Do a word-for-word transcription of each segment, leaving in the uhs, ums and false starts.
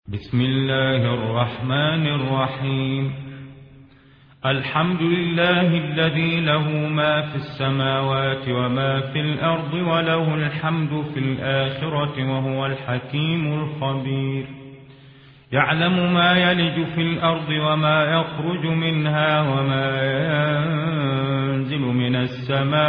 بسم الله الرحمن الرحيم. الحمد لله الذي له ما في السماوات وما في الأرض وله الحمد في الآخرة وهو الحكيم الخبير. يعلم ما يلج في الأرض وما يخرج منها وما ينزل من السماء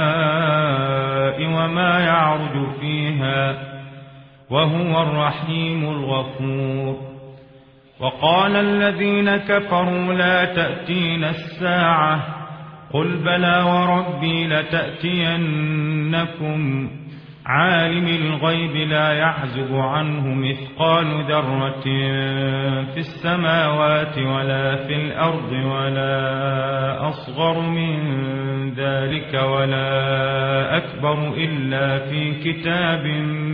وما يعرج فيها وهو الرحيم الغفور. وقال الذين كفروا لا تأتينا الساعة قل بلى وربي لتأتينكم عالم الغيب لا يعزب عنه مثقال ذرة في السماوات ولا في الأرض ولا أصغر من ذلك ولا أكبر إلا في كتاب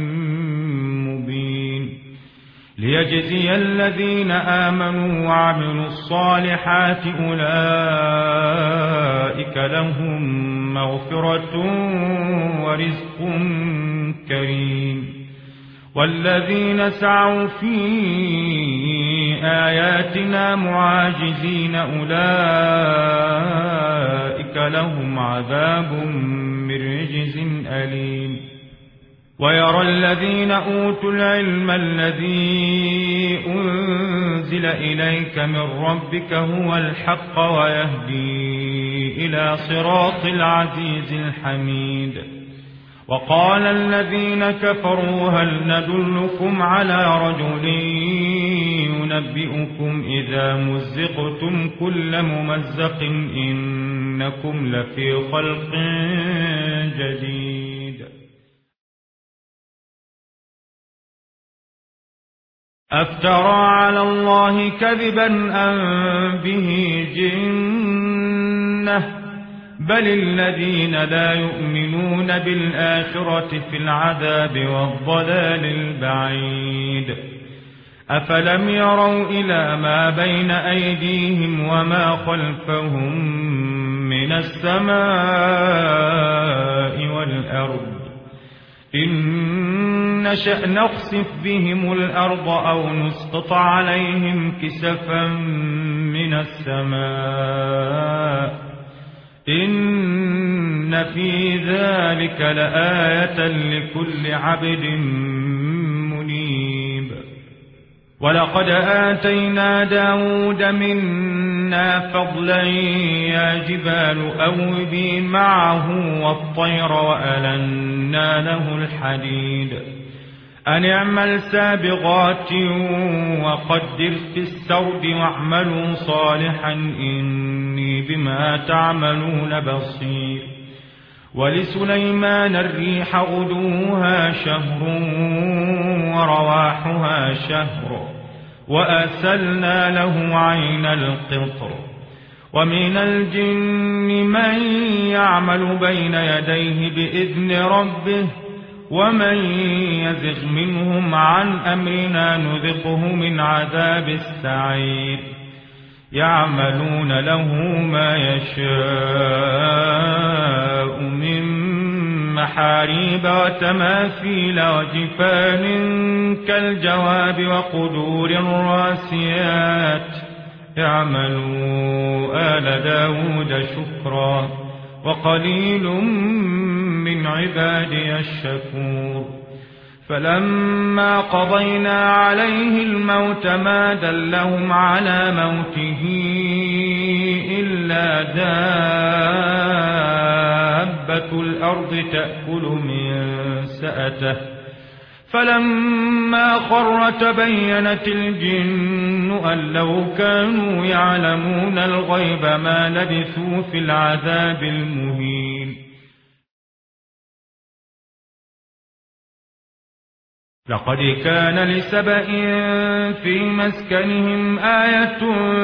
مبين ليجزي الذين آمنوا وعملوا الصالحات أولئك لهم مغفرة ورزق كريم. والذين سعوا في آياتنا معاجزين أولئك لهم عذاب من رجز أليم. ويرى الذين أوتوا العلم الذي أنزل إليك من ربك هو الحق ويهدي إلى صراط العزيز الحميد. وقال الذين كفروا هل ندلكم على رجل ينبئكم إذا مزقتم كل ممزق إنكم لفي خلق جديد. أفترى على الله كذبا أم به جنة بل الذين لا يؤمنون بالآخرة في العذاب والضلال البعيد. أفلم يروا إلى ما بين أيديهم وما خلفهم من السماء والأرض إن نشأ نخسف بهم الأرض أو نسقط عليهم كسفا من السماء إن في ذلك لآية لكل عبد منيب. ولقد آتينا داود منا فضلا يا جبال أوبي معه والطير وألنا له الحديد أن اعمل سابغات وقدر في السرد واعملوا صالحا إني بما تعملون بصير. ولسليمان الريح غدوها شهر ورواحها شهر وأسلنا له عين القطر. ومن الجن من يعمل بين يديه بإذن ربه ومن يزغ منهم عن أمرنا نذقه من عذاب السعير. يعملون له ما يشاء من محاريب وتماثيل وجفان كالجواب وقدور الراسيات. يعملوا آل داود شكرا وقليل من عبادي الشكور. فلما قضينا عليه الموت ما دلهم على موته إلا دابة الأرض تأكل من سأته فلما خر تبينت الجن أن لو كانوا يعلمون الغيب ما لبثوا في العذاب المهين. لقد كان لسبإ في مسكنهم آية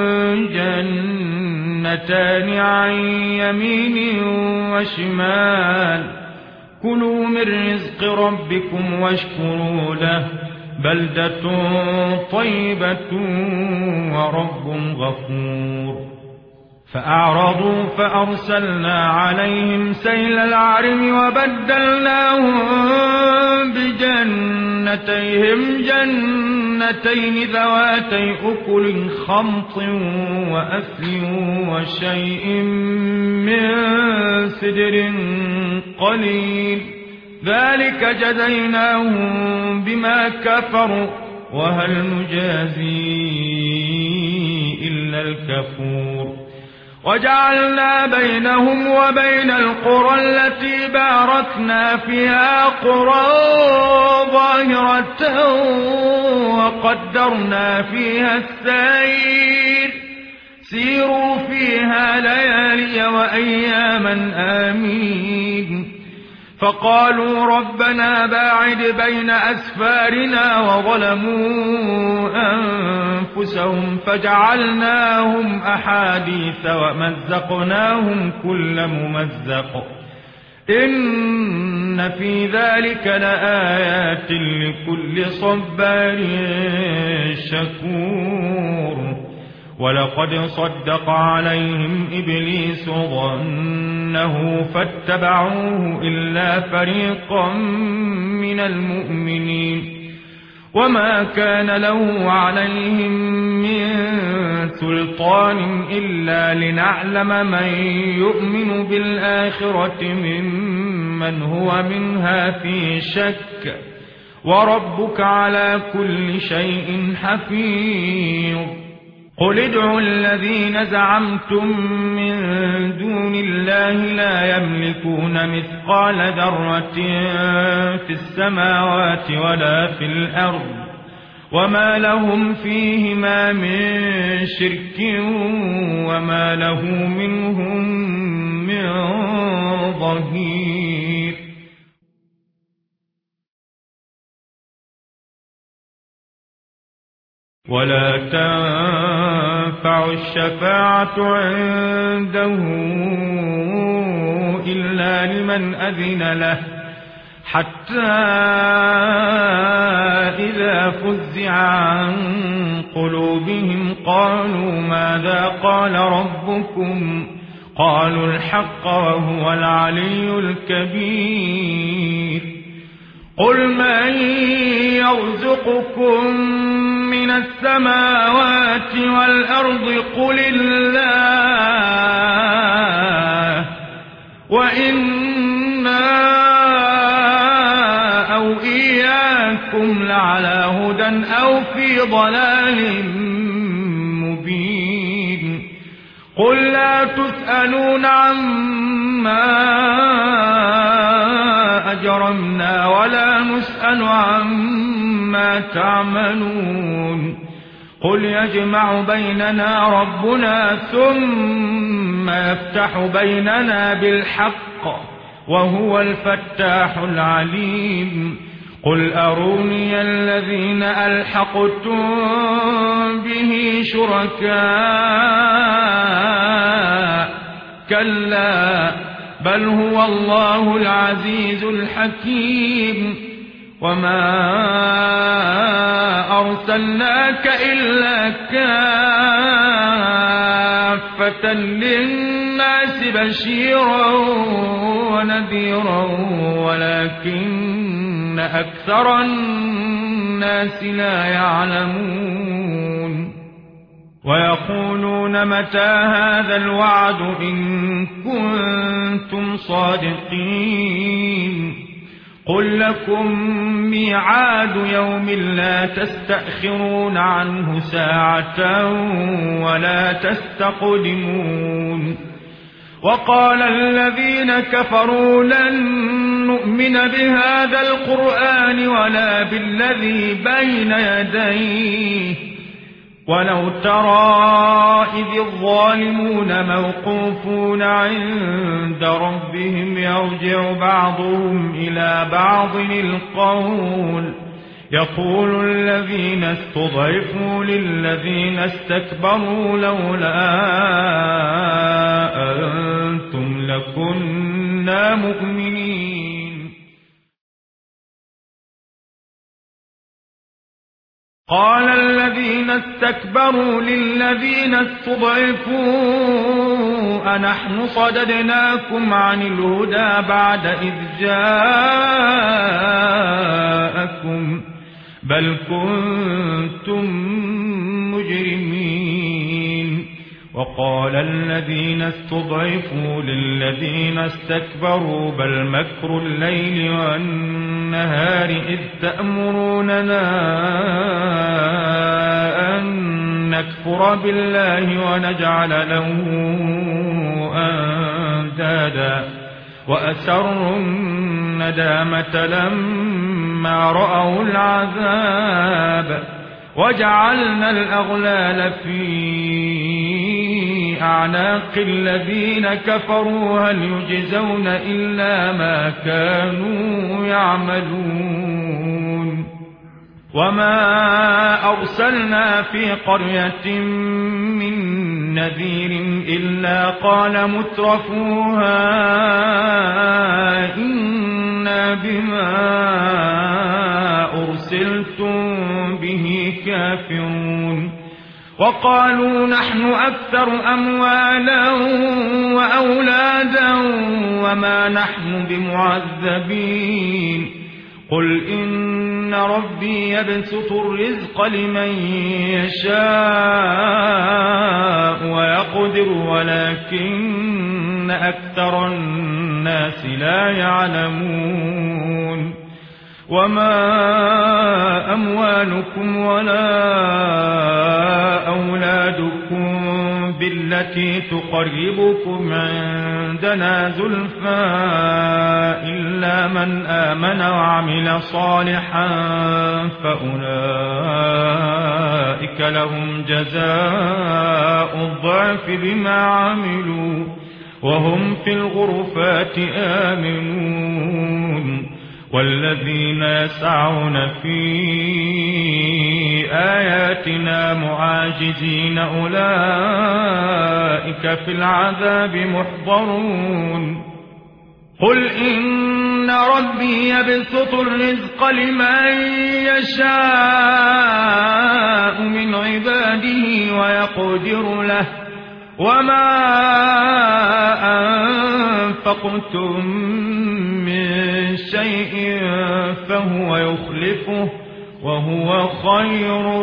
جنتان عن يمين وشمال كلوا من رزق ربكم واشكروا له بلدة طيبة ورب غفور. فأعرضوا فأرسلنا عليهم سيل العرم وبدلناهم بجنتيهم جنتين ذواتي أكل خمط وأثل وشيء من سدر قليل ذلك جزيناهم بما كفروا وهل نجازي إلا الكفور وجعلنا بينهم وبين القرى التي باركنا فيها قرى ظاهرة وقدرنا فيها السير سيروا فيها ليالي وأياما آمين فقالوا ربنا باعد بين أسفارنا وظلموا أنفسهم فجعلناهم أحاديث ومزقناهم كل ممزق إن في ذلك لآيات لكل صبار شكور ولقد صدق عليهم إبليس ظنه فاتبعوه إلا فريقا من المؤمنين وما كان له عليهم من سلطان إلا لنعلم من يؤمن بالآخرة ممن هو منها في شك وربك على كل شيء حفيظ قل ادعوا الذين زعمتم من دون الله لا يملكون مثقال ذرة في السماوات ولا في الأرض وما لهم فيهما من شرك وما له منهم من ظهير ولا تنفع الشفاعة عنده إلا لمن أذن له حتى إذا فزع عن قلوبهم قالوا ماذا قال ربكم قالوا الحق وهو العلي الكبير قل من يرزقكم من السماوات والأرض قل الله وإنا أو إياكم لعلى هدى أو في ضلال مبين قل لا تسألون عما أجرمنا ولا نسأل عما تعملون قل يجمع بيننا ربنا ثم يفتح بيننا بالحق وهو الفتاح العليم قل أروني الذين ألحقتم به شركاء كلا بل هو الله العزيز الحكيم وما أرسلناك إلا كافة للناس بشيرا ونذيرا ولكن أكثر الناس لا يعلمون ويقولون متى هذا الوعد إن كنتم صادقين قل لكم ميعاد يوم لا تستأخرون عنه ساعة ولا تستقدمون وقال الذين كفروا لن نؤمن بهذا القرآن ولا بالذي بين يديه ولو ترى إذ الظالمون موقوفون عند ربهم يرجع بعضهم إلى بعض القول يقول الذين استضعفوا للذين استكبروا لولا أنتم لكنا مؤمنين قال الذين استكبروا للذين استضعفوا أنحن صددناكم عن الهدى بعد إذ جاءكم بل كنتم مجرمين. وقال الذين استضعفوا للذين استكبروا بل مكر الليل والنهار إذ تأمروننا أن نكفر بالله ونجعل له أندادا وأسروا الندامة لما رأوا العذاب وجعلنا الأغلال في أعناق الذين كفروا هل يجزون إلا ما كانوا يعملون. وما أرسلنا في قرية من نذير إلا قال مترفوها إنا بما أرسلتم به كافرون. وقالوا نحن أكثر أموالا وأولادا وما نحن بمعذبين. قل إن ربي يبسط الرزق لمن يشاء ويقدر ولكن أكثر الناس لا يعلمون. وما أموالكم ولا أولادكم بالتي تقربكم عندنا زلفى إلا من آمن وعمل صالحا فأولئك لهم جزاء الضعف بما عملوا وهم في الغرفات آمنون. والذين يسعون في آياتنا معاجزين أولئك في العذاب محضرون. قل إن ربي يبسط الرزق لمن يشاء من عباده ويقدر له وما أنفقتم من شيء فهو يخلفه وهو خير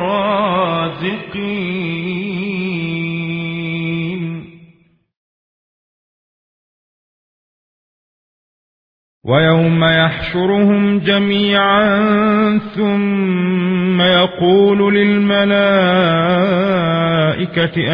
الرازقين. ويوم يحشرهم جميعا ثم يقول للملائكة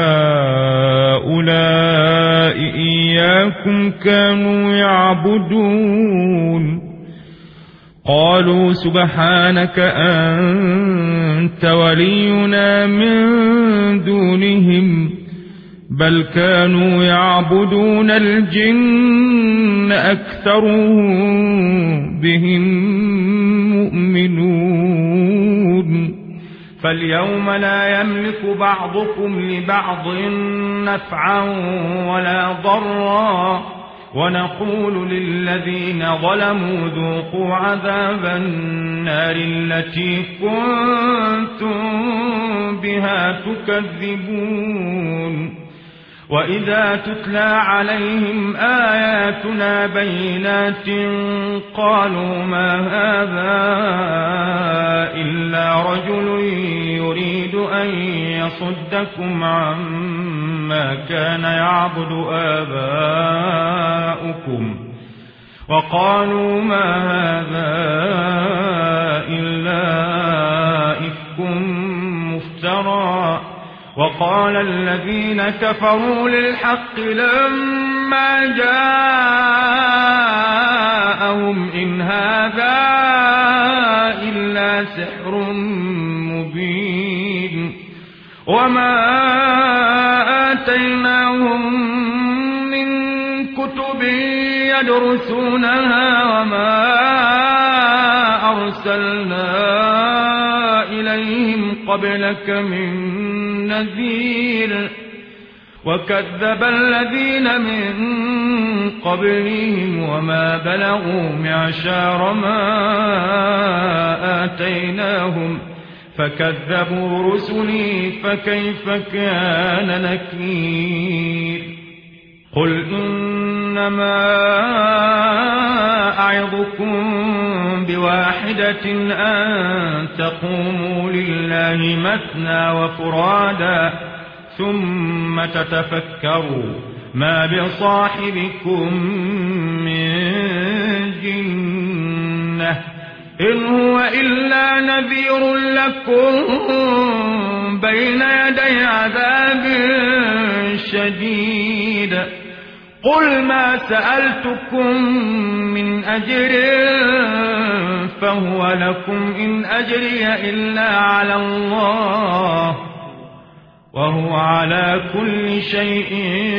أهؤلاء إياكم كانوا يعبدون قالوا سبحانك أنت ولينا من دونهم بل كانوا يعبدون الجن أكثرهم بهم مؤمنون. فاليوم لا يملك بعضكم لبعض نفعا ولا ضرا ونقول للذين ظلموا ذوقوا عذاب النار التي كنتم بها تكذبون. وإذا تتلى عليهم آياتنا بينات قالوا ما هذا إلا رجل يريد أن يصدكم عما كان يعبد آباؤكم وقالوا ما هذا إلا إفك مفترى. وقال الذين كفروا للحق لما جاءهم إن هذا إلا سحر مبين. وما آتيناهم من كتب يدرسونها وما أرسلنا إليهم قبلك من نذير. وكذب الذين من قبلهم وما بلغوا معشار ما آتيناهم فكذبوا رسلي فكيف كان نكير قل إنما أعظكم بواحدة أن تقوموا لله مثنى وفرادا ثم تتفكروا ما بصاحبكم من جنة إن هو إلا نذير لكم بين يدي عذاب شديد قل ما سألتكم من أجر فهو لكم إن أجري إلا على الله وهو على كل شيء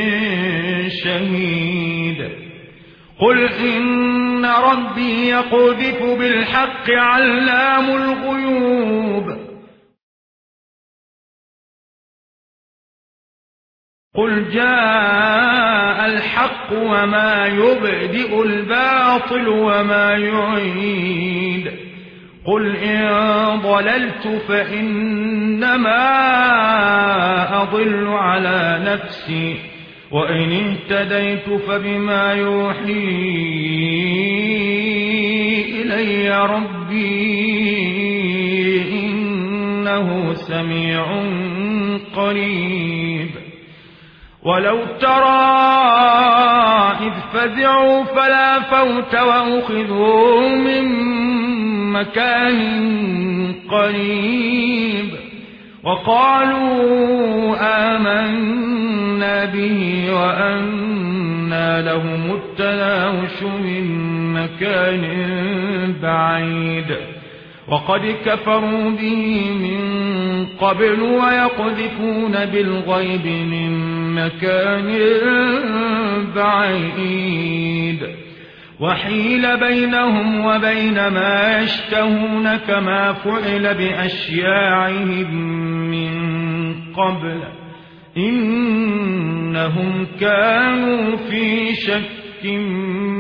شهيد قل إن ربي يقذف بالحق علام الغيوب قل جاء الحق وما يبدئ الباطل وما يعيد قل إن ضللت فإنما أضل على نفسي وإن اهتديت فبما يوحي إلي ربي إنه سميع قريب ولو ترى إذ فزعوا فلا فوت وأخذوا من مكان قريب وقالوا آمنا به وأنى لهم التناوش من مكان بعيد وقد كفروا به من قبل ويقذفون بالغيب من مكان بعيد وحيل بينهم وبين ما يشتهون كما فعل بأشياعهم من قبل إنهم كانوا في شك